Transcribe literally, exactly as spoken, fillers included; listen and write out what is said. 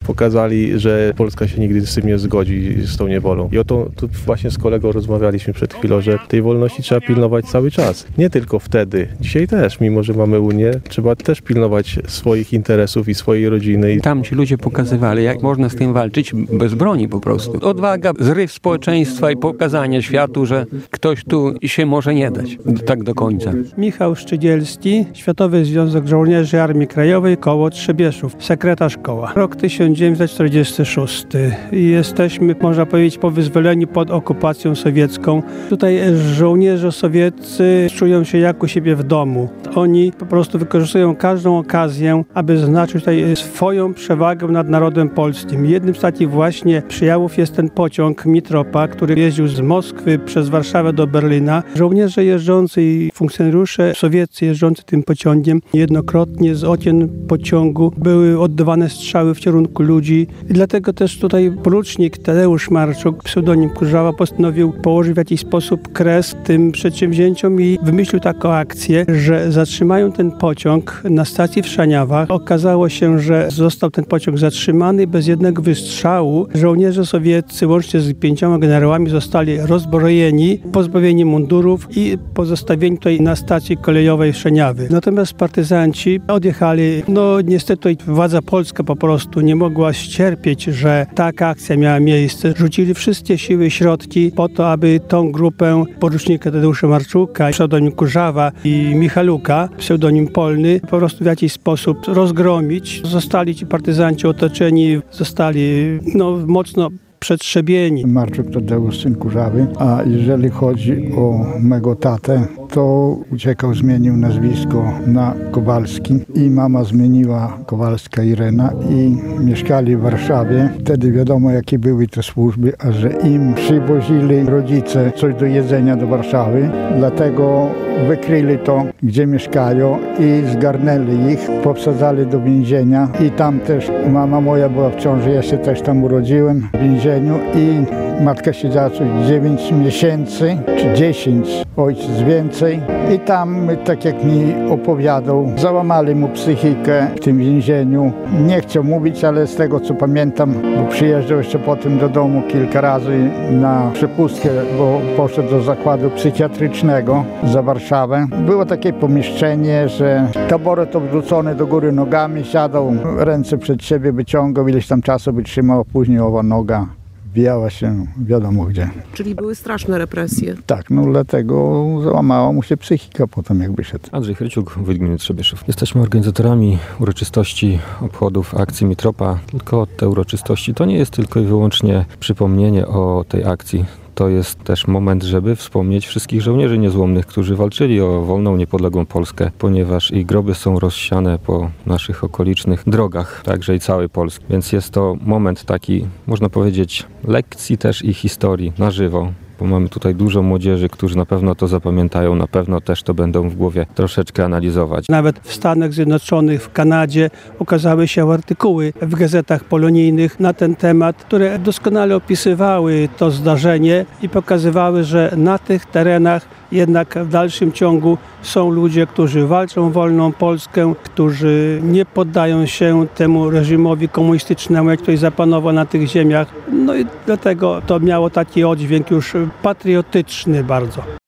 pokazali, że Polska się nigdy z tym nie zgodzi, z tą niewolą. I o to tu właśnie z kolegą rozmawialiśmy przed chwilą, że tej wolności trzeba pilnować cały czas. Nie tylko wtedy. Dzisiaj też, mimo że mamy Unię, trzeba też pilnować swoich interesów i swojej rodziny. Tam ci ludzie pokazywali, jak można z tym walczyć bez broni po prostu. Odwaga, zryw społeczeństwa i pokazanie światu, że ktoś tu się może nie dać tak do końca. Michał Szczydzielski, Światowy Związek Żołnierzy Armii Krajowej, koło Trzebieszów, sekretarz koła. Rok tysiąc dziewięćset czterdziesty szósty. Jesteśmy, można powiedzieć, po wyzwoleniu pod okupacją sowiecką. Tutaj żołnierze sowieccy czują się jak u siebie w domu. Oni po prostu wykorzystują każdą okazję, aby zaznaczyć tutaj swoją przewagę nad narodem polskim. Jednym z takich właśnie przejawów jest ten pociąg Mitropa, który jeździł z Moskwy przez Warszawę do Berlina. Żołnierze jeżdżący i funkcjonariusze sowieccy jeżdżący tym pociągiem jednokrotnie z okien pociągu były oddawane strzały w kierunku ludzi. I dlatego też tutaj porucznik Tadeusz Marczuk, pseudonim Kurzawa, postanowił położyć w jakiś sposób kres tym przedsięwzięciom i wymyślił taką akcję, że zatrzymają ten pociąg na stacji w Szaniawach. Okazało się, że został ten pociąg zatrzymany bez jednego wystrzału. Żołnierze sowieccy łącznie z pięcioma generałami zostali rozbrojeni, pozbawieni mundurów i pozostawieni tutaj na stacji kolejowej Szaniawy. Natomiast partyzanci odjechali. No niestety tutaj władza polska po prostu nie mogła ścierpieć, że taka akcja miała miejsce. Rzucili wszystkie siły i środki po to, aby tą grupę porucznika Tadeusza Marczuka, pseudonim Kurzawa i Michaluka, pseudonim Polny, po prostu w jakiś sposób rozgromić. Zostali ci partyzanci otoczeni, zostali no, mocno przetrzebieni. Marczuk to Tadeusz, syn Kurzawy, a jeżeli chodzi o mego tatę, to uciekał, zmienił nazwisko na Kowalski i mama zmieniła Kowalska Irena i mieszkali w Warszawie. Wtedy wiadomo, jakie były te służby, a że im przywozili rodzice coś do jedzenia do Warszawy, dlatego wykryli to, gdzie mieszkają i zgarnęli ich, powsadzali do więzienia i tam też mama moja była w ciąży, ja się też tam urodziłem w więzieniu i matka siedziała coś dziewięć miesięcy czy dziesięć, ojciec więcej i tam, tak jak mi opowiadał, załamali mu psychikę w tym więzieniu. Nie chciał mówić, ale z tego co pamiętam, bo przyjeżdżał jeszcze potem do domu kilka razy na przepustkę, bo poszedł do zakładu psychiatrycznego za Warszawę. Było takie pomieszczenie, że taboret odwrócony do góry nogami, siadał, ręce przed siebie wyciągał, ileś tam czasu wytrzymał, później owa noga wbijała się wiadomo gdzie. Czyli były straszne represje. Tak, no dlatego załamała mu się psychika potem jak wyszedł. Andrzej Chryciuk, wójt gminy Trzebieszów. Jesteśmy organizatorami uroczystości obchodów akcji Mitropa. Tylko te uroczystości to nie jest tylko i wyłącznie przypomnienie o tej akcji. To jest też moment, żeby wspomnieć wszystkich żołnierzy niezłomnych, którzy walczyli o wolną, niepodległą Polskę, ponieważ ich groby są rozsiane po naszych okolicznych drogach, także i całej Polski. Więc jest to moment taki, można powiedzieć, lekcji też i historii na żywo. Bo mamy tutaj dużo młodzieży, którzy na pewno to zapamiętają, na pewno też to będą w głowie troszeczkę analizować. Nawet w Stanach Zjednoczonych, w Kanadzie ukazały się artykuły w gazetach polonijnych na ten temat, które doskonale opisywały to zdarzenie i pokazywały, że na tych terenach jednak w dalszym ciągu są ludzie, którzy walczą o wolną Polskę, którzy nie poddają się temu reżimowi komunistycznemu, jak tutaj zapanował na tych ziemiach. No i dlatego to miało taki oddźwięk już patriotyczny bardzo.